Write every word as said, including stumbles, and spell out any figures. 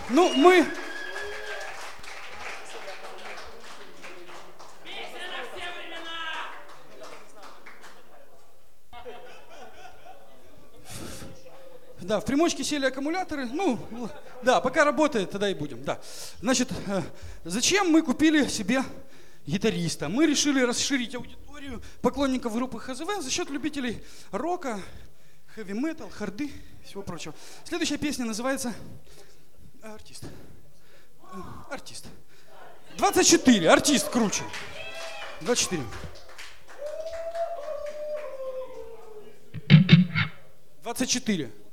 Ну, мы... Да, в примочке сели аккумуляторы. Ну, да, пока работает, тогда и будем. Да. Значит, зачем мы купили себе гитариста? Мы решили расширить аудиторию поклонников группы ха зэ вэ за счет любителей рока, хэви-метал, харды и всего прочего. Следующая песня называется «Артист». Артист. двадцать четыре. Артист круче. двадцать четыре. двадцать четыре.